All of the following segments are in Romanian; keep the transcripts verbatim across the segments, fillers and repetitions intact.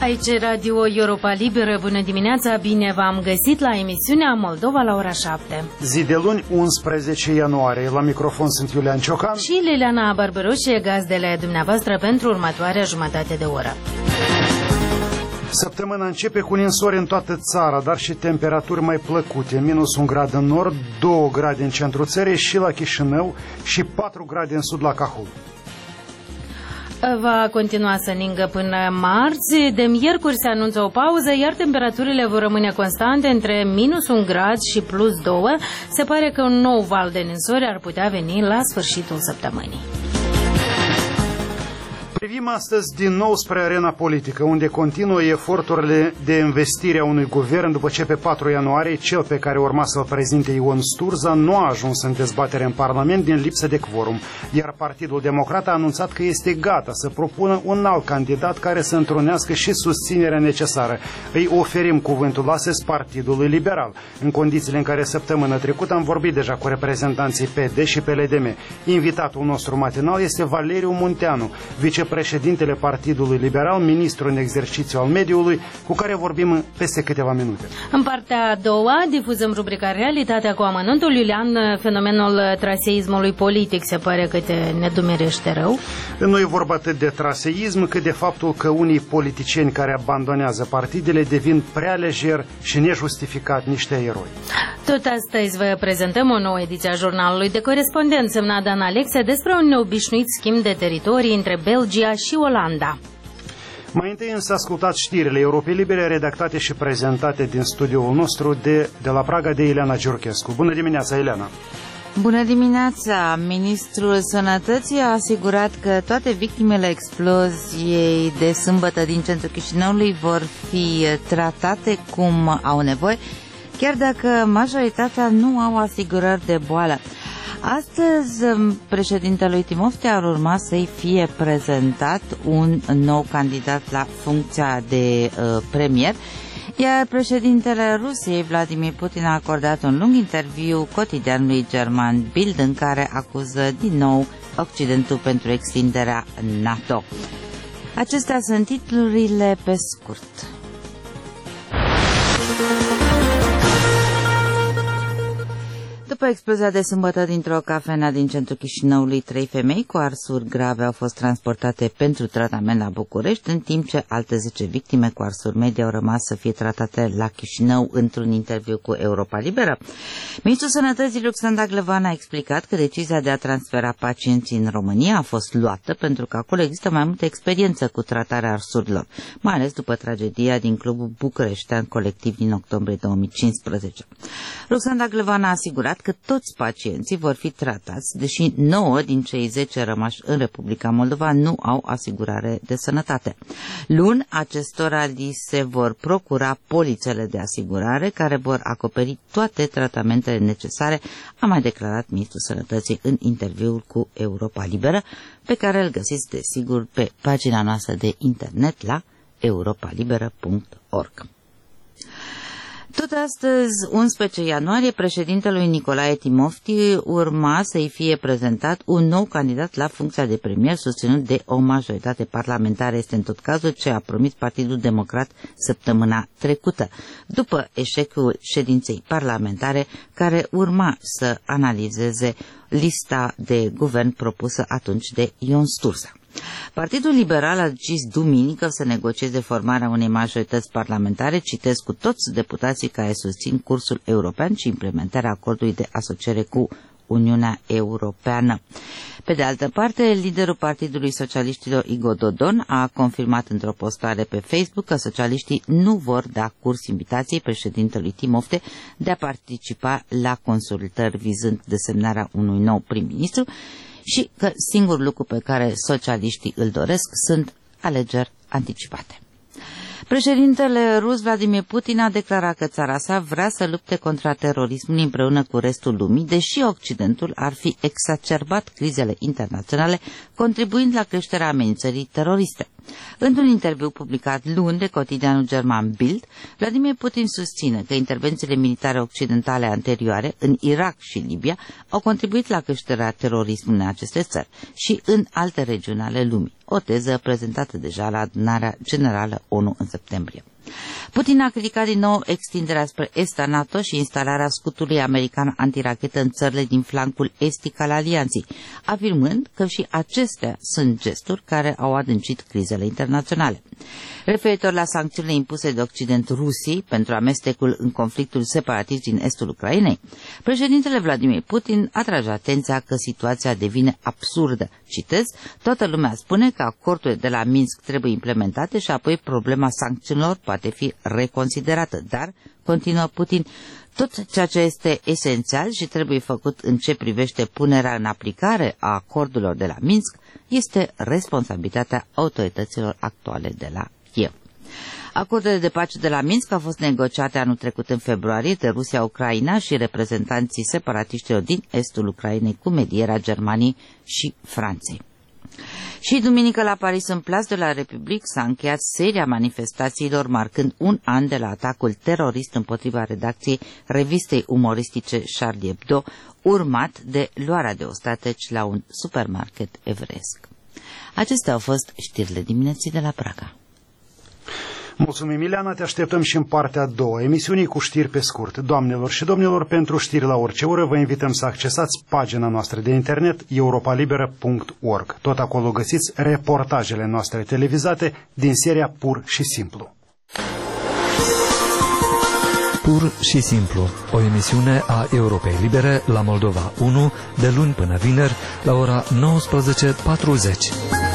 Aici Radio Europa Liberă, bună dimineața, bine v-am găsit la emisiunea Moldova la ora șapte. Zi de luni, unsprezece ianuarie, la microfon sunt Iulian Ciocan și Liliana Barbaroșie, gazdele dumneavoastră pentru următoarea jumătate de oră. Săptămâna începe cu ninsori în toată țara, dar și temperaturi mai plăcute, minus un grad în nord, doi grade în centrul țării și la Chișinău și patru grade în sud la Cahul. Va continua să ningă până marți. De miercuri se anunță o pauză, iar temperaturile vor rămâne constante între minus un grad și plus doi. Se pare că un nou val de ninsori ar putea veni la sfârșitul săptămânii. Privim astăzi din nou spre arena politică, unde continuă eforturile de investire a unui guvern după ce pe patru ianuarie cel pe care urma să-l prezinte Ion Sturza nu a ajuns în dezbatere în Parlament din lipsă de quorum, iar Partidul Democrat a anunțat că este gata să propună un alt candidat care să întrunească și susținerea necesară. Îi oferim cuvântul astăzi Partidului Liberal, în condițiile în care săptămâna trecută am vorbit deja cu reprezentanții P D și P L D M. Invitatul nostru matinal este Valeriu Munteanu, vicepreședintele Partidului Liberal, ministru în exercițiu al mediului, cu care vorbim peste câteva minute. În partea a doua difuzăm rubrica Realitatea cu amănuntul. Iulian, fenomenul traseismului politic se pare că te nedumerește rău. Nu e vorba atât de traseism, cât de faptul că unii politicieni care abandonează partidele devin prea lejer și nejustificat niște eroi. Tot astăzi vă prezentăm o nouă ediție a jurnalului de corespondent semnat Dan Alexe despre un neobișnuit schimb de teritorii între Belgia și Olanda. Mai întâi însă ascultați știrile Europei Libere redactate și prezentate din studioul nostru de, de la Praga de Ileana Giurchescu. Bună dimineața, Ileana! Bună dimineața! Ministrul Sănătății a asigurat că toate victimele exploziei de sâmbătă din centrul Chișinăului vor fi tratate cum au nevoie, chiar dacă majoritatea nu au asigurări de boală. Astăzi, președintelui Timofte ar urma să-i fie prezentat un nou candidat la funcția de uh, premier, iar președintele Rusiei, Vladimir Putin, a acordat un lung interviu cotidianului german Bild, în care acuză din nou Occidentul pentru extinderea NATO. Acestea sunt titlurile pe scurt. După explozia de sâmbătă dintr-o cafenea din centrul Chișinăului, trei femei cu arsuri grave au fost transportate pentru tratament la București, în timp ce alte zece victime cu arsuri medii au rămas să fie tratate la Chișinău, într-un interviu cu Europa Liberă. Ministrul Sănătății Ruxandra Glevan a explicat că decizia de a transfera pacienții în România a fost luată pentru că acolo există mai multă experiență cu tratarea arsurilor, mai ales după tragedia din clubul bucureștean colectiv din octombrie două mii cincisprezece. Ruxandra Glevan a asigurat că toți pacienții vor fi tratați, deși nouă din cei zece rămași în Republica Moldova nu au asigurare de sănătate. Luni, acestora li se vor procura polițele de asigurare care vor acoperi toate tratamentele necesare, a mai declarat Ministrul Sănătății în interviul cu Europa Liberă, pe care îl găsiți, desigur, pe pagina noastră de internet la europa liberă punct org. Tot astăzi, unsprezece ianuarie, președintelui Nicolae Timofte urma să-i fie prezentat un nou candidat la funcția de premier, susținut de o majoritate parlamentară. Este în tot cazul ce a promis Partidul Democrat săptămâna trecută, după eșecul ședinței parlamentare care urma să analizeze lista de guvern propusă atunci de Ion Sturza. Partidul Liberal a decis duminică să negocieze formarea unei majorități parlamentare, citesc, cu toți deputații care susțin cursul european și implementarea acordului de asociere cu Uniunea Europeană. Pe de altă parte, liderul Partidului Socialiștilor Igor Dodon a confirmat într-o postare pe Facebook că socialiștii nu vor da curs invitației președintelui Timofte de a participa la consultări vizând desemnarea unui nou prim-ministru și că singurul lucru pe care socialiștii îl doresc sunt alegeri anticipate. Președintele rus Vladimir Putin a declarat că țara sa vrea să lupte contra terorismului împreună cu restul lumii, deși Occidentul ar fi exacerbat crizele internaționale, contribuind la creșterea amenințării teroriste. Într-un interviu publicat luni de cotidianul german Bild, Vladimir Putin susține că intervențiile militare occidentale anterioare în Irak și Libia au contribuit la creșterea terorismului în aceste țări și în alte regiuni ale lumii. o teză prezentată deja la adunarea generală ONU în septembrie. Putin a criticat din nou extinderea spre est a NATO și instalarea scutului american antirachetă în țările din flancul estic al alianței, afirmând că și acestea sunt gesturi care au adâncit crizele internaționale. Referitor la sancțiunile impuse de Occident Rusiei pentru amestecul în conflictul separatist din estul Ucrainei, președintele Vladimir Putin atrage atenția că situația devine absurdă. Citez, toată lumea spune că acordurile de la Minsk trebuie implementate și apoi problema sancțiunilor poate fi reconsiderată, dar, continuă Putin, tot ceea ce este esențial și trebuie făcut în ce privește punerea în aplicare a acordurilor de la Minsk este responsabilitatea autorităților actuale de la Kiev. Acordurile de pace de la Minsk au fost negociate anul trecut în februarie de Rusia, Ucraina și reprezentanții separatiștilor din estul Ucrainei cu medierea Germaniei și Franței. Și duminică la Paris, în Place de la République, s-a încheiat seria manifestațiilor marcând un an de la atacul terorist împotriva redacției revistei umoristice Charlie Hebdo, urmat de luarea de ostateci la un supermarket evresc. Acestea au fost știrile dimineții de la Praga. Mulțumim, Ileana, te așteptăm și în partea a doua emisiunii cu știri pe scurt. Doamnelor și domnilor, pentru știri la orice oră vă invităm să accesați pagina noastră de internet europa liberă punct org. Tot acolo găsiți reportajele noastre televizate din seria Pur și Simplu. Pur și Simplu, o emisiune a Europei Libere la Moldova unu, de luni până vineri, la ora nouăsprezece patruzeci.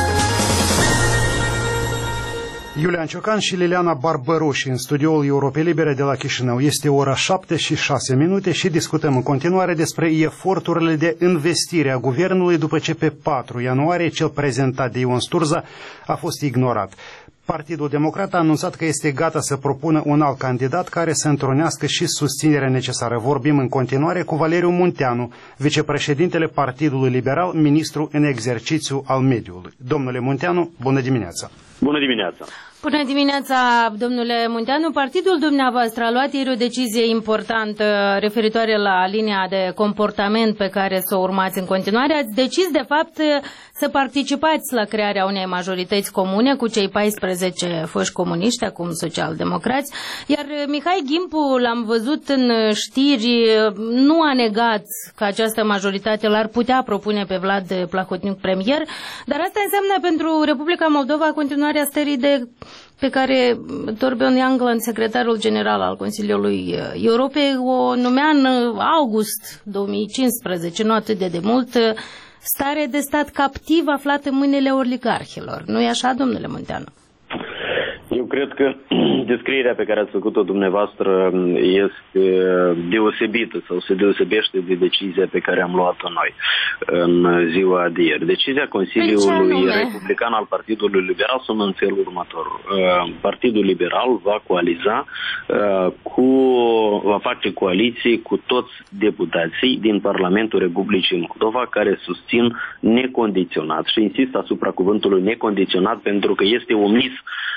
Iulian Ciocan și Liliana Barbăruși în studioul Europei Libere de la Chișinău. Este ora șapte și șase minute și discutăm în continuare despre eforturile de investire a guvernului după ce pe patru ianuarie cel prezentat de Ion Sturza a fost ignorat. Partidul Democrat a anunțat că este gata să propună un alt candidat care să întrunească și susținerea necesară. Vorbim în continuare cu Valeriu Munteanu, vicepreședintele Partidului Liberal, ministru în exercițiu al mediului. Domnule Munteanu, bună dimineața! Bună dimineața! Bună dimineața, domnule Munteanu. Partidul dumneavoastră a luat ieri o decizie importantă referitoare la linia de comportament pe care să o urmați în continuare. Ați decis, de fapt, să participați la crearea unei majorități comune cu cei paisprezece foști comuniști, acum social-democrați, iar Mihai Gimpu, l-am văzut în știri, nu a negat că această majoritate l-ar putea propune pe Vlad Plahotniuc premier, dar asta înseamnă pentru Republica Moldova continuarea stării de pe care Torbjörn Jagland, secretarul general al Consiliului Europei, o numea în august două mii cincisprezece, nu atât de demult, stare de stat captiv aflată în mâinile oligarhilor. Nu-i așa, domnule Munteanu? Eu cred că descrierea pe care ați făcut-o dumneavoastră este deosebită sau se deosebește de decizia pe care am luat-o noi în ziua de ieri. Decizia Consiliului Republican al Partidului Liberal sună în felul următor. Partidul Liberal va coaliza cu, va face coaliții cu toți deputații din Parlamentul Republicii Moldova care susțin necondiționat, și insist asupra cuvântului necondiționat pentru că este omis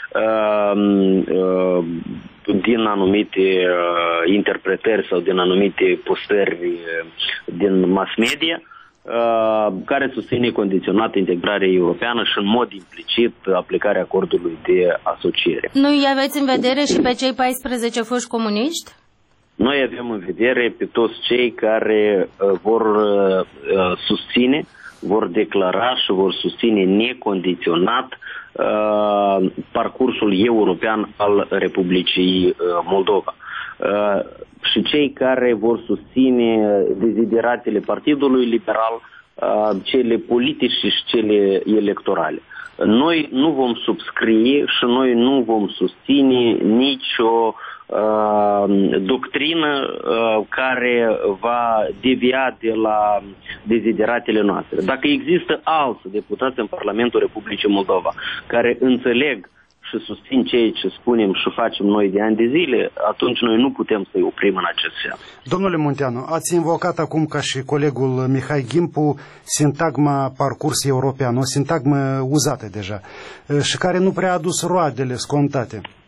din anumite interpretări sau din anumite postări din mass media care susține condiționat integrarea europeană și în mod implicit aplicarea acordului de asociere. Nu îi aveți în vedere și pe cei paisprezece foști comuniști? Noi avem în vedere pe toți cei care vor susține, vor declara și vor susține necondiționat Uh, parcursul european al Republicii uh, Moldova. Uh, și cei care vor susține dezideratele Partidului Liberal, uh, cele politice și cele electorale. Noi nu vom subscrie și noi nu vom susține nicio Uh, doctrină uh, care va devia de la dezideratele noastre. Dacă există alți deputați în Parlamentul Republicii Moldova care înțeleg și susțin ceea ce spunem și facem noi de ani de zile, atunci noi nu putem să-i oprim în acest sens. Domnule Munteanu, ați invocat acum, ca și colegul Mihai Gimpu, sintagma parcurs european, o sintagmă uzată deja și care nu prea a adus roadele scontate.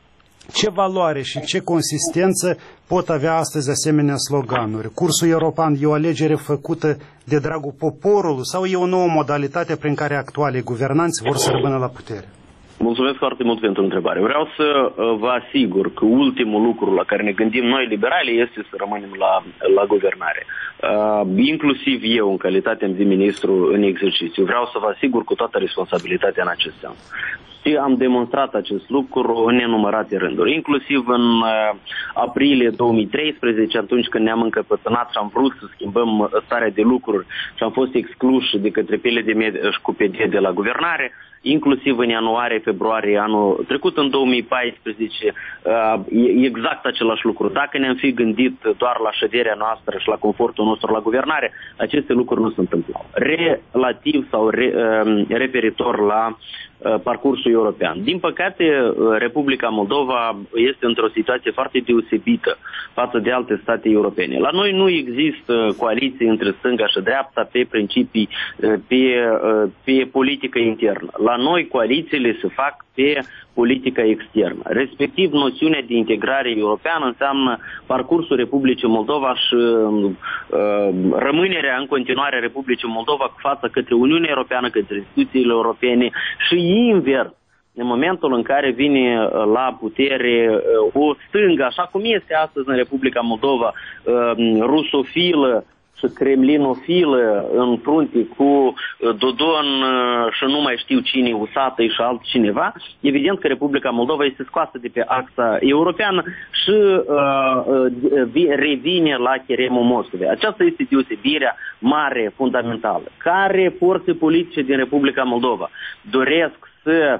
Ce valoare și ce consistență pot avea astăzi asemenea sloganuri? Cursul european e o alegere făcută de dragul poporului sau e o nouă modalitate prin care actualii guvernanți vor să rămână la putere? Mulțumesc foarte mult pentru întrebare. Vreau să vă asigur că ultimul lucru la care ne gândim noi liberali este să rămânem la, la guvernare. Uh, inclusiv eu, în calitate de ministru în exercițiu, vreau să vă asigur cu toată responsabilitatea în acest sens. Și am demonstrat acest lucru în nenumărate rânduri, inclusiv în uh, aprilie două mii treisprezece, atunci când ne-am încăpățânat și am vrut să schimbăm starea de lucruri și am fost excluși de către P L D M și cu P D de la guvernare, inclusiv în ianuarie-februarie anul trecut, în două mii paisprezece, exact același lucru. Dacă ne-am fi gândit doar la șederea noastră și la confortul nostru la guvernare, aceste lucruri nu se întâmplau. Relativ sau re, referitor la parcursul european. Din păcate, Republica Moldova este într-o situație foarte deosebită față de alte state europene. La noi nu există coaliție între stânga și dreapta pe principii, pe, pe politică internă. La noi coalițiile se fac pe politica externă. Respectiv, noțiunea de integrare europeană înseamnă parcursul Republicii Moldova și uh, rămânerea în continuare a Republicii Moldova cu față către Uniunea Europeană, către instituțiile europene și invers. În momentul în care vine la putere o stângă, așa cum este astăzi în Republica Moldova, uh, rusofilă și kremlinofilă în frunte cu Dodon și nu mai știu cine, Usată și altcineva, evident că Republica Moldova este scoasă de pe axa europeană și uh, revine la cheremul Moscovei. Aceasta este deosebirea mare, fundamentală. Care forțe politice din Republica Moldova doresc să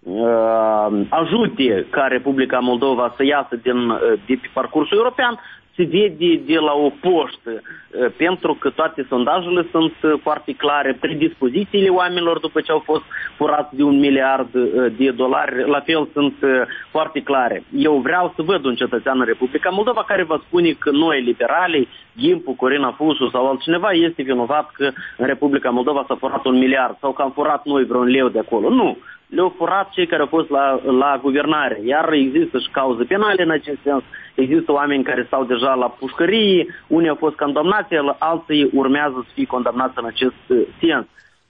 uh, ajute ca Republica Moldova să iasă din, de pe parcursul european, se vede de la o poștă, pentru că toate sondajele sunt foarte clare, predispozițiile oamenilor după ce au fost furați de un miliard de dolari, la fel sunt foarte clare. Eu vreau să văd un cetățean în Republica Moldova care va spune că noi, liberalii, Gimpu, Corina Fusu sau altcineva, este vinovat că în Republica Moldova s-a furat un miliard sau că am furat noi vreun leu de acolo. Nu. Le-au furat cei care au fost la, la guvernare. Iar există și cauze penale în acest sens. Există oameni care stau deja la pușcărie, unii au fost condamnați, alții urmează să fie condamnați în acest sens.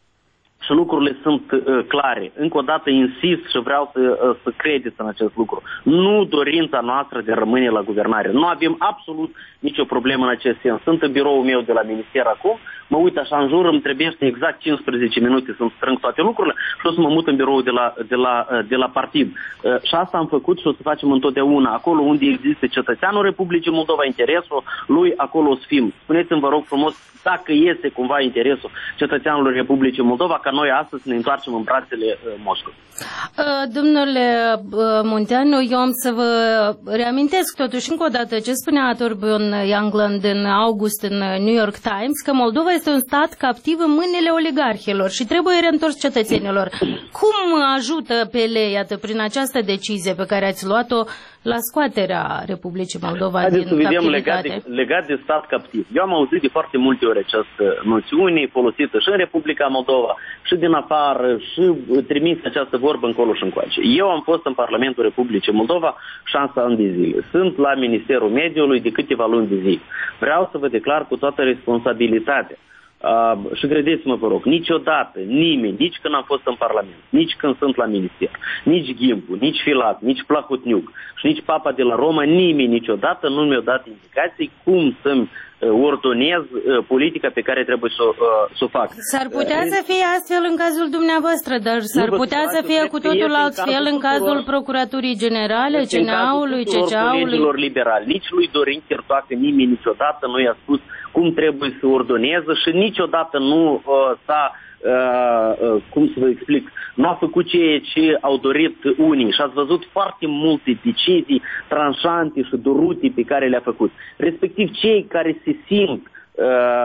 Și lucrurile sunt uh, clare. Încă o dată insist și vreau să, uh, să credeți în acest lucru. Nu dorința noastră de a rămâne la guvernare. Nu avem absolut nicio problemă în acest sens. Sunt în biroul meu de la minister acum, mă uit așa în jur, îmi trebuie exact cincisprezece minute să-mi strâng toate lucrurile și o să mă mut în birou de la, de la, de la partid. Uh, și asta am făcut și o să facem întotdeauna. Acolo unde există cetățeanul Republicii Moldova, interesul lui, acolo o să fim. Spuneți-mi, vă rog frumos, dacă este cumva interesul cetățeanului Republicii Moldova, ca noi astăzi să ne întoarcem în brațele uh, Moscovei. Uh, domnule uh, Munteanu, eu am să vă reamintesc totuși încă o dată ce spunea Torbjörn Jagland în august în New York Times, că Moldova este un stat captiv în mâinile oligarhilor și trebuie reîntors cetățenilor. Cum ajută P L, iată, prin această decizie pe care ați luat-o la scoaterea Republicii Moldova Haideți din să vedem captivitate? Legat de, legat de stat captiv. Eu am auzit de foarte multe ori această noțiune folosită și în Republica Moldova și din afară și trimis această vorbă încolo și încoace. Eu am fost în Parlamentul Republicii Moldova șase ani de zile. Sunt la Ministerul Mediului de câteva luni de zile. Vreau să vă declar cu toată responsabilitatea. Uh, și credeți-mă, vă rog, niciodată, nimeni, nici când am fost în Parlament, nici când sunt la minister, nici Gimpu, nici Filat, nici Plahotniuc și nici Papa de la Roma, nimeni niciodată nu mi-a dat indicații cum să-mi uh, ordonez uh, politica pe care trebuie să, uh, să o fac. S-ar putea uh, să fie astfel în cazul dumneavoastră, dar s-ar putea să fie cu totul altfel în cazul Procuraturii Generale, C N A-ului, C C A-ului. liberali. Nici lui Dorin Chertoacă nimeni niciodată nu i-a spus cum trebuie să ordoneze și niciodată nu uh, s-a, uh, uh, cum să vă explic, nu a făcut ceea ce au dorit unii și ați văzut foarte multe decizii tranșante și dorute pe care le-a făcut. Respectiv cei care se simt Uh, uh,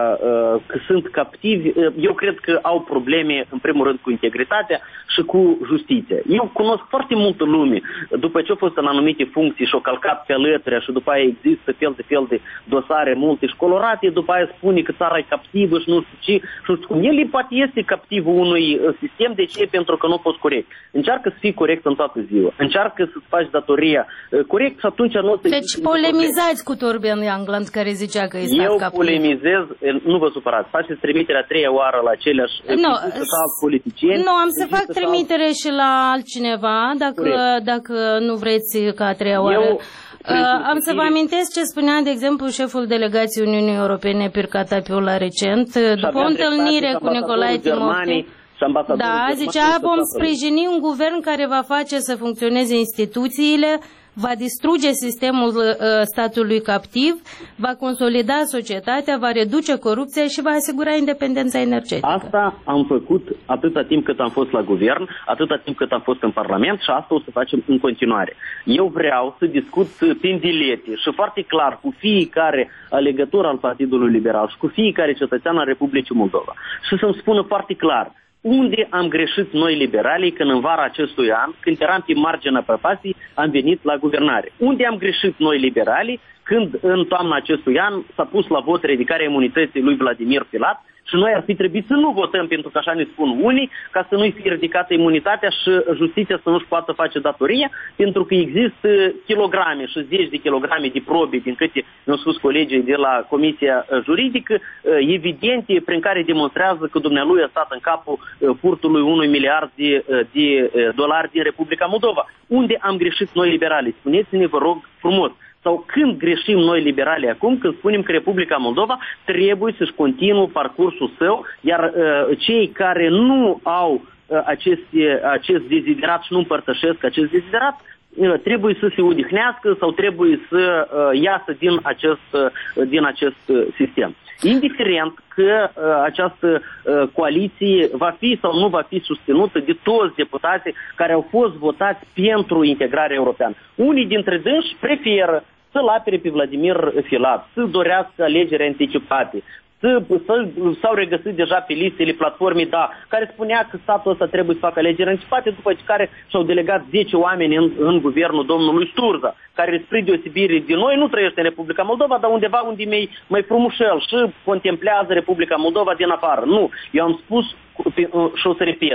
că sunt captivi, eu cred că au probleme, în primul rând, cu integritatea și cu justiția. Eu cunosc foarte multă lume, după ce au fost în anumite funcții și au calcat pe alături și după aia există fel de fel de dosare multe și colorate, după aia spune că țara e captivă și nu știu ce, și nu știu cum. El poate este captivul unui sistem, de ce? Pentru că nu a fost corect. Încearcă să fii corect în toată ziua. Încearcă să-ți faci datoria corect și atunci nu o să... Deci polemizați cu Torbjörn Jagland, care zicea că este Eu captiv. polemizez, nu vă supărați, faceți trimiterea a treia oară la aceleași no, politicieni. Nu, am să fac trimitere și la altcineva, dacă, dacă nu vreți ca a treia oară. Eu... Uh, am să vă amintesc ce spunea, de exemplu, șeful delegației Uniunii Europene, Pirkka Tapola, recent, după o întâlnire cu Nicolae Timofei. Da, zicea, vom sprijini un guvern care va face să funcționeze instituțiile, va distruge sistemul uh, statului captiv, va consolida societatea, va reduce corupția și va asigura independența energetică. Asta am făcut atâta timp cât am fost la guvern, atâta timp cât am fost în Parlament și asta o să facem în continuare. Eu vreau să discut prin dilete și foarte clar cu fiecare alegător al Partidului Liberal și cu fiecare cetățean al Republicii Moldova și să-mi spună foarte clar unde am greșit noi liberalii când în vara acestui an, când eram pe marginea prăpastii, am venit la guvernare. Unde am greșit noi liberalii când în toamna acestui an s-a pus la vot ridicarea imunității lui Vladimir Filat și noi ar fi trebuit să nu votăm, pentru că așa ne spun unii, ca să nu-i fie ridicată imunitatea și justiția să nu-și poată face datoria, pentru că există kilograme și zeci de kilograme de probe, din câte mi-au spus colegii de la Comisia Juridică, evidente, prin care demonstrează că dumnealui a stat în capul furtului unui miliard de, de dolari din Republica Moldova. Unde am greșit noi liberali? Spuneți-ne, vă rog frumos. Sau când greșim noi liberali acum, când spunem că Republica Moldova trebuie să-și continue parcursul său, iar uh, cei care nu au uh, acest, acest deziderat și nu împărtășesc acest deziderat, uh, trebuie să se odihnească sau trebuie să uh, iasă din acest, uh, din acest uh, sistem. Indiferent că uh, această uh, coaliție va fi sau nu va fi susținută de toți deputații care au fost votați pentru integrarea europeană. Unii dintre dânsi preferă să-l apere pe Vladimir Filat, să dorească alegeri anticipate, să, să, s-au regăsit deja pe listele platformei, da, care spunea că statul ăsta trebuie să facă alegeri anticipate, după care și-au delegat zece oameni în, în guvernul domnului Sturza, care, spre deosebire de noi, nu trăiește în Republica Moldova, dar undeva unde mai, mai frumușel și contemplează Republica Moldova din afară. Nu, eu am spus și o să repet,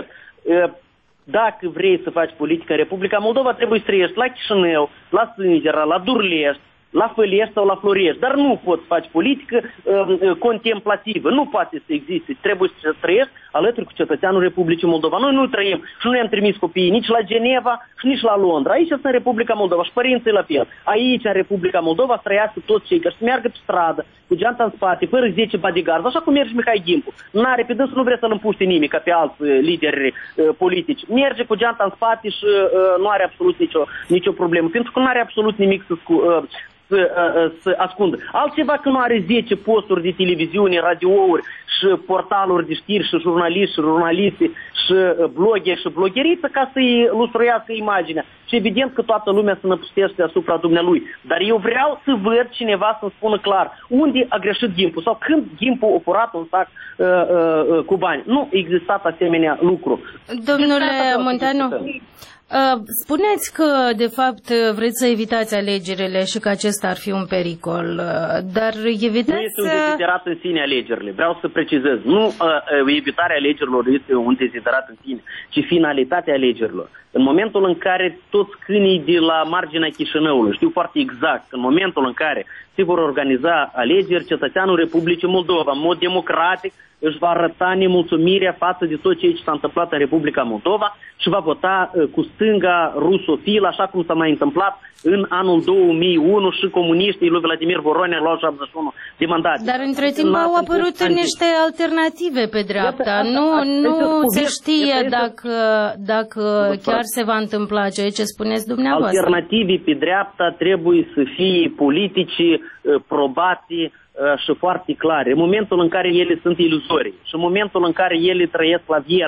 dacă vrei să faci politică în Republica Moldova, trebuie să trăiești la Chișinău, la Sângera, la Durlești, la Făliești sau la Floriești, dar nu poți să faci politică uh, contemplativă, nu poate să existe, trebuie să trăiești alături cu cetățeanul Republicii Moldova. Noi nu trăim și nu i-am trimis copiii nici la Geneva și nici la Londra. Aici sunt în Republica Moldova și părinții la fel. Aici, în Republica Moldova, să trăiască toți cei care să meargă pe stradă, cu geanta în spate, fără zece bodyguards, așa cum merge Mihai Gimpu. N-are pe dânsul, nu vrea să-l împuște nimic, ca pe alți uh, lideri uh, politici. Merge cu geanta în spate și uh, nu are absolut nicio, nicio problemă, pentru că nu are absolut nimic să scu- uh, Să, să ascundă. Altceva că nu are zece posturi de televiziune, radiouri și portaluri de știri și jurnaliști și jurnalisti și blogeri și blogheriță ca să-i lustruiască imaginea. Și evident că toată lumea se năpustește asupra dumnealui. Dar eu vreau să văd cineva să-mi spună clar unde a greșit Gimpu sau când Gimpu a furat un sac uh, uh, cu bani. Nu existat asemenea lucru. Domnule Munteanu, Uh, spuneți că, de fapt, vreți să evitați alegerile și că acesta ar fi un pericol, uh, dar evitați... Nu este un deziderat în sine alegerile, vreau să precizez. Nu uh, evitarea alegerilor este un deziderat în sine, ci finalitatea alegerilor. În momentul în care toți câinii de la marginea Chișinăului știu foarte exact, în momentul în care se vor organiza alegeri, cetățeanul Republicii Moldova, în mod democratic, își va arăta nemulțumirea față de tot ceea ce s-a întâmplat în Republica Moldova și va vota uh, cu stânga rusofilă, așa cum s-a mai întâmplat în anul două mii unu și comuniștii lui Vladimir Voronea luau șaptezeci și unu de mandate. Dar între timp au apărut niște alternative pe dreapta. Nu, nu se știe dacă, dacă chiar se va întâmpla ceea ce spuneți dumneavoastră. Alternativii pe dreapta trebuie să fie politici probate și foarte clare. În momentul în care ele sunt iluzorii și în momentul în care ele trăiesc la Viena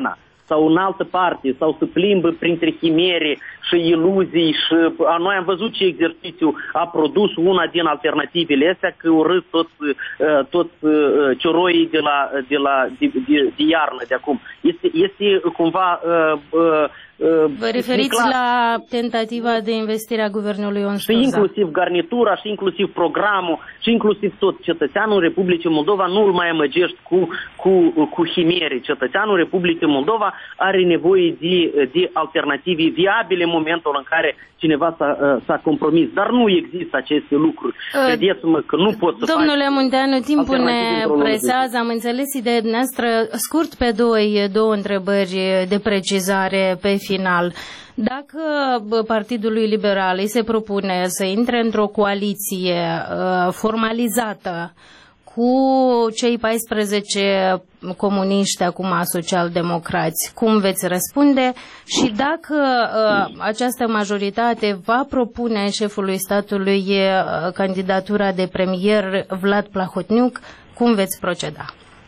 sau în altă parte, sau să plimbă printre chimere și iluzii și a, noi am văzut ce exercițiu a produs una din alternativele astea, că urât toți, toți cioroii de, la, de, la, de, de, de iarnă de acum. Este, este cumva... Uh, uh, Vă referiți la tentativa de investire a guvernului Ion Sturza? Și inclusiv garnitura, și inclusiv programul, și inclusiv tot. Cetățeanul Republicii Moldova nu îl mai amăgești cu, cu, cu chimere. Cetățeanul Republicii Moldova are nevoie de, de alternative viabile în momentul în care cineva s-a, s-a compromis. Dar nu există aceste lucruri. Uh, Credeți-mă că nu pot să Domnule faci Munteanu, timpul ne presează. Am înțeles ideea noastră. Scurt pe doi, două întrebări de precizare pe final. Dacă Partidului Liberal îi se propune să intre într-o coaliție uh, formalizată cu cei paisprezece comuniști, acum social-democrați, cum veți răspunde? Și dacă uh, această majoritate va propune șefului statului uh, candidatura de premier Vlad Plahotniuc, cum veți proceda?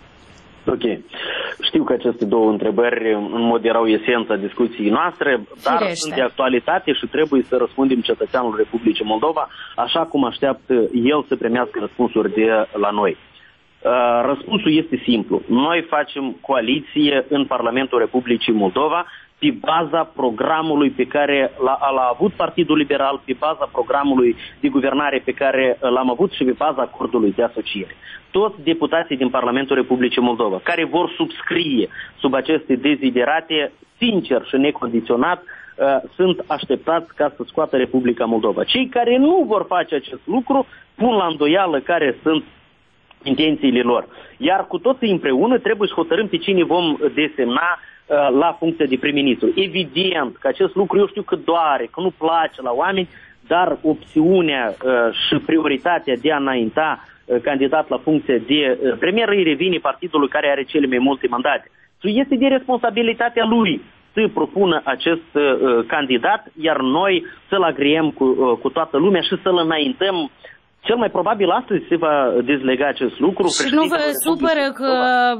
Ok. Știu că aceste două întrebări în mod erau esența discuției noastre, dar Firește. sunt de actualitate și trebuie să răspundem cetățeanul Republicii Moldova așa cum așteaptă el să primească răspunsuri de la noi. Răspunsul este simplu. Noi facem coaliție în Parlamentul Republicii Moldova pe baza programului pe care l-a avut Partidul Liberal, pe baza programului de guvernare pe care l-am avut și pe baza acordului de asociere. Toți deputații din Parlamentul Republicii Moldova care vor subscrie sub aceste deziderate, sincer și necondiționat, sunt așteptați ca să scoată Republica Moldova. Cei care nu vor face acest lucru pun la îndoială care sunt intențiile lor. Iar cu toții împreună trebuie să hotărâm pe cine vom desemna uh, la funcția de prim-ministru. Evident că acest lucru eu știu că doare, că nu place la oameni, dar opțiunea uh, și prioritatea de a înainta uh, candidat la funcția de uh, premier îi revine partidului care are cele mai multe mandate. Și este de responsabilitatea lui să propună acest uh, candidat, iar noi să-l agriem cu, uh, cu toată lumea și să-l înaintăm. Cel mai probabil astăzi se va dezlega acest lucru. Și nu vă supără că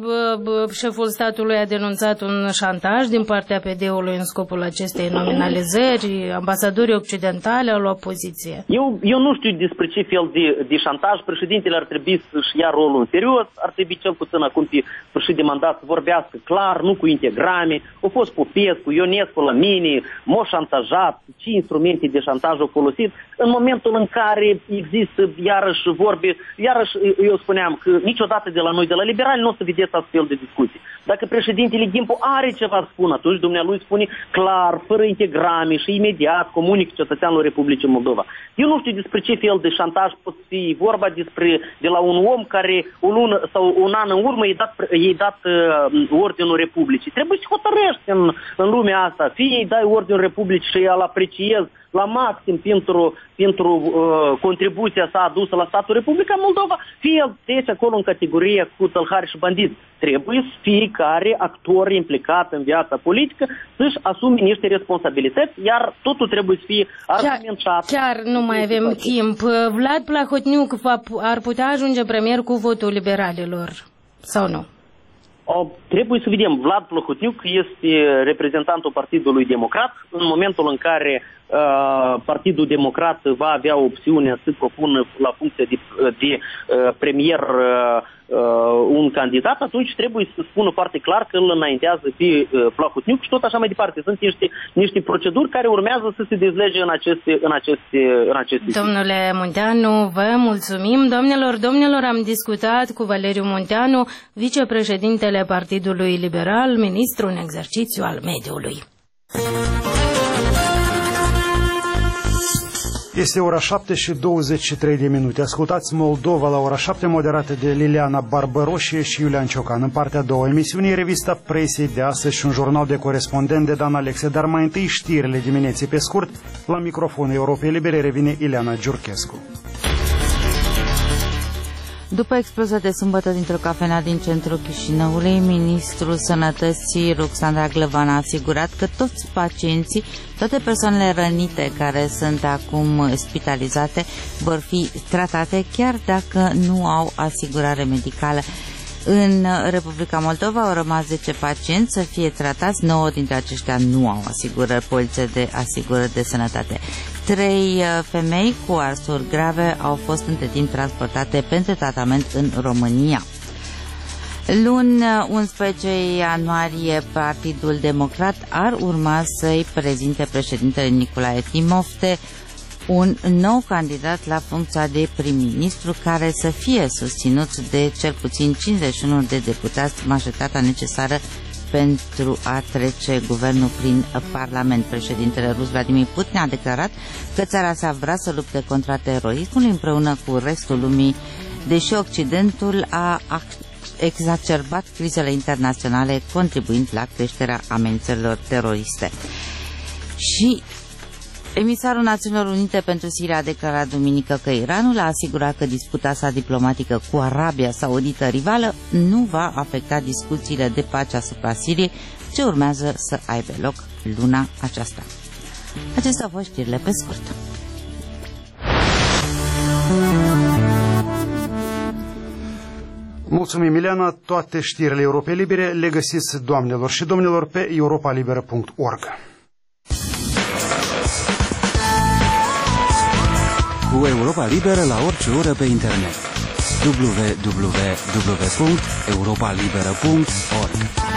șeful statului a denunțat un șantaj din partea P D-ului în scopul acestei nominalizări? Ambasadorii occidentale au luat poziție. Eu, eu nu știu despre ce fel de, de șantaj. Președintele ar trebui să-și ia rolul în serios. Ar trebui cel puțin acum pe sfârșit de mandat să vorbească clar, nu cu integrame. Au fost Popescu, Ionescu la mine, m-au șantajat, ce instrumente de șantaj au folosit. În momentul în care există iarăși vorbe, iarăși eu spuneam că niciodată de la noi, de la liberali, nu o să vedeți astfel de discuții. Dacă președintele Gimpu are ceva să spun, atunci dumnealui spune clar, fără integrame și imediat comunică cetățeanul Republicii Moldova. Eu nu știu despre ce fel de șantaj pot fi vorba despre de la un om care o lună sau un an în urmă i-a dat, i-a dat uh, Ordinul Republicii. Trebuie să hotărăști în, în lumea asta. Fie îi dai Ordinul Republicii și îl apreciezi la maxim pentru, pentru uh, contribuția sa adusă la statul Republica Moldova, fie trece acolo în categorie cu tălhari și bandiți. Trebuie fiecare actor implicat în viața politică să-și asume niște responsabilități, iar totul trebuie să fie argumentat. Chiar, chiar nu mai avem timp. Vlad Plahotniuc ar putea ajunge premier cu votul liberalilor, sau nu? O, trebuie să vedem. Vlad Plahotniuc este reprezentantul Partidului Democrat. În momentul în care uh, Partidul Democrat va avea opțiunea să propună la funcție de, de uh, premier uh, un candidat, atunci trebuie să spună foarte clar că îl înaintează pe uh, Plahotniuc și tot așa mai departe. Sunt niște, niște proceduri care urmează să se dezlege în aceste, în aceste, în aceste Domnule Munteanu, vă mulțumim. Doamnelor, domnilor, am discutat cu Valeriu Munteanu, vicepreședintele Partidului Liberal, ministru în exercițiu al mediului. Este ora șapte și douăzeci și trei de minute. Ascultați Moldova la ora șapte, moderată de Liliana Barbăroșie și Iulian Ciocan. În partea a doua emisiunii, revista presei de astăzi și un jurnal de corespondent de Dan Alexe. Dar mai întâi știrile dimineții pe scurt. La microfonul Europei Libere revine Ileana Giurchescu. După explozia de sâmbătă dintr-o cafenea din centrul Chișinăului, ministrul Sănătății Roxandra Glăvan a asigurat că toți pacienții, toate persoanele rănite care sunt acum spitalizate vor fi tratate chiar dacă nu au asigurare medicală. În Republica Moldova au rămas zece pacienți să fie tratați, nouă dintre aceștia nu au asigurări, polițe de asigurări de sănătate. Trei femei cu arsuri grave au fost între timp transportate pentru tratament în România. Luni, unsprezece ianuarie, Partidul Democrat ar urma să-i prezinte președintele Nicolae Timofte un nou candidat la funcția de prim-ministru care să fie susținut de cel puțin cincizeci și unu de deputați, majoritatea necesară pentru a trece guvernul prin Parlament. Președintele rus Vladimir Putin a declarat că țara sa vrea să lupte contra terorismului împreună cu restul lumii, deși Occidentul a exacerbat crizele internaționale, contribuind la creșterea amenințărilor teroriste. Și emisarul Națiunilor Unite pentru Siria a declarat duminică că Iranul a asigurat că disputa sa diplomatică cu Arabia Saudită rivală nu va afecta discuțiile de pace asupra Siriei, ce urmează să aibă loc luna aceasta. Acestea au fost știrile pe scurt. Mulțumim, Ileana. Toate știrile Europei Libere le găsiți, doamnelor și domnilor, pe europa liberă punct org. Cu Europa Liberă la orice oră pe internet. w w w punct europa liberă punct org.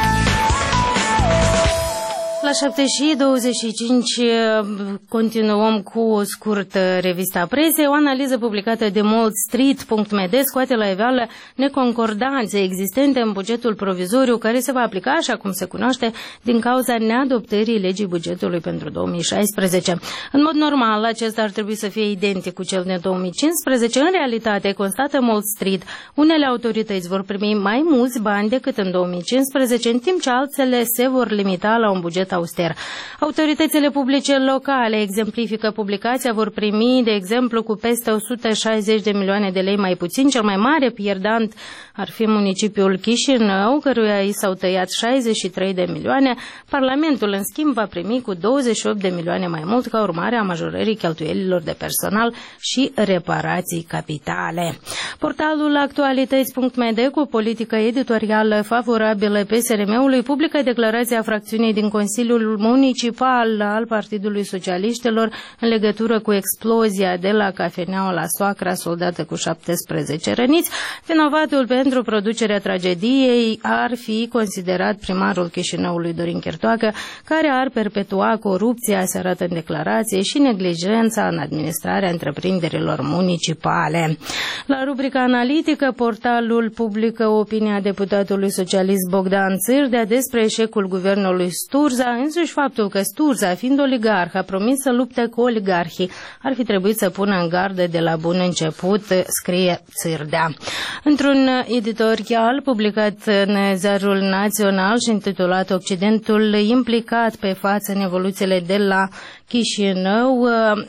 La șapte și douăzeci și cinci continuăm cu o scurtă revista presei. O analiză publicată de Moldstreet punct m d scoate la iveală neconcordanțe existente în bugetul provizoriu care se va aplica, așa cum se cunoaște, din cauza neadoptării legii bugetului pentru două mii șaisprezece. În mod normal, acesta ar trebui să fie identic cu cel de două mii cincisprezece. În realitate, constată Moldstreet, unele autorități vor primi mai mulți bani decât în două mii cincisprezece, în timp ce altele se vor limita la un buget auster. Autoritățile publice locale, exemplifică publicația, vor primi, de exemplu, cu peste o sută șaizeci de milioane de lei mai puțin. Cel mai mare pierdant ar fi municipiul Chișinău, căruia i s-au tăiat șaizeci și trei de milioane. Parlamentul, în schimb, va primi cu douăzeci și opt de milioane mai mult ca urmare a majorării cheltuielilor de personal și reparații capitale. Portalul actualități punct m d, cu o politică editorială favorabilă P S R M-ului, publică declarația fracțiunii din Consiliul Municipal al Partidului Socialiștilor în legătură cu explozia de la cafeneaua La Soacra, soldată cu șaptesprezece răniți. Vinovatul pentru producerea tragediei ar fi considerat primarul Chișinăului, Dorin Chirtoacă, care ar perpetua corupția, se arată în declarație, și neglijența în administrarea întreprinderilor municipale. La rubrica analitică, portalul publică opinia deputatului socialist Bogdan Țârdea despre eșecul guvernului Sturza. Însuși faptul că Sturza, fiind oligarh, a promis să lupte cu oligarhii, ar fi trebuit să pună în gardă de la bun început, scrie Țârdea. Într-un editorial publicat în Ziarul Național și intitulat Occidentul implicat pe față în evoluțiile de la Chișinău,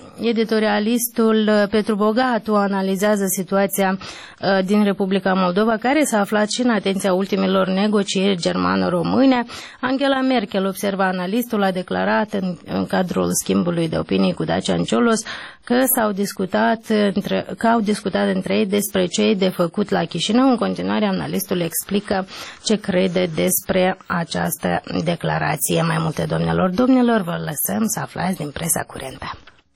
editorialistul Petru Bogatu analizează situația din Republica Moldova, care s-a aflat și în atenția ultimilor negocieri germano-române. Angela Merkel, observa analistul, a declarat în, în cadrul schimbului de opinii cu Dacian Ciolos că, s-au discutat între, că au discutat între ei despre ce e de făcut la Chișinău. În continuare, analistul explică ce crede despre această declarație. Mai multe, domnilor, domnilor, vă lăsăm să aflați din presa curentă.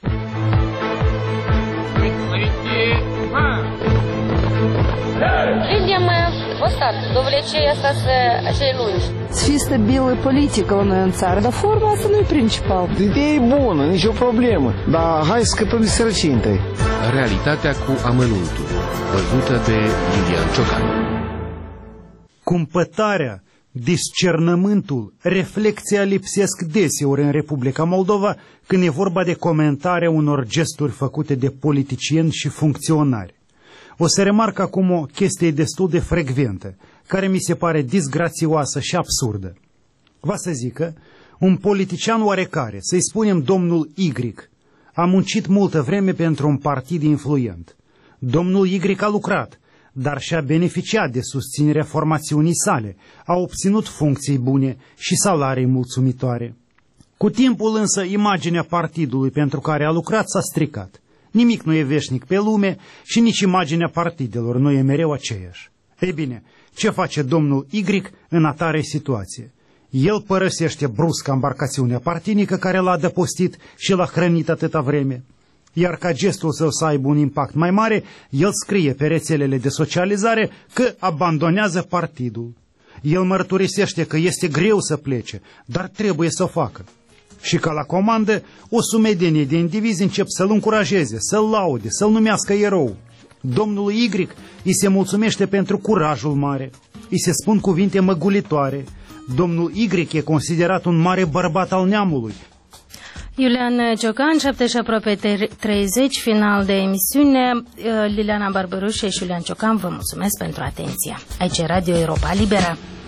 Видим остатки, довлечение acei lungi. Чисто белая политика у нас țară, dar forma asta nu e principal. Ideea e bună, nicio problemă, dar hai să scăpăm de sărăcie întâi. Realitatea cu amănuntul, văzută de Lilian Ciocan. Cumpătarea, discernământul, reflexia lipsesc deseori în Republica Moldova când e vorba de comentarea unor gesturi făcute de politicieni și funcționari. O să remarc acum o chestie destul de frecventă, care mi se pare disgrațioasă și absurdă. Va să zică, un politician oarecare, să-i spunem domnul Y, a muncit multă vreme pentru un partid influent. Domnul Y a lucrat, dar și-a beneficiat de susținerea formațiunii sale, a obținut funcții bune și salarii mulțumitoare. Cu timpul însă, imaginea partidului pentru care a lucrat s-a stricat. Nimic nu e veșnic pe lume și nici imaginea partidelor nu e mereu aceeași. Ei bine, ce face domnul Y în atare situație. El părăsește brusc embarcațiunea partinică care l-a adăpostit și l-a hrănit atâta vreme. Iar ca gestul său să aibă un impact mai mare, el scrie pe rețelele de socializare că abandonează partidul. El mărturisește că este greu să plece, dar trebuie să o facă. Și ca la comandă, o sumedenie de indivizi încep să-l încurajeze, să-l laude, să-l numească erou. Domnul Y îi se mulțumește pentru curajul mare, îi se spun cuvinte măgulitoare. Domnul Y e considerat un mare bărbat al neamului. Iulian Ciocan, șapte și aproape treizeci, final de emisiune. Liliana Barberușe și Iulian Ciocan, vă mulțumesc pentru atenție. Aici e Radio Europa Liberă.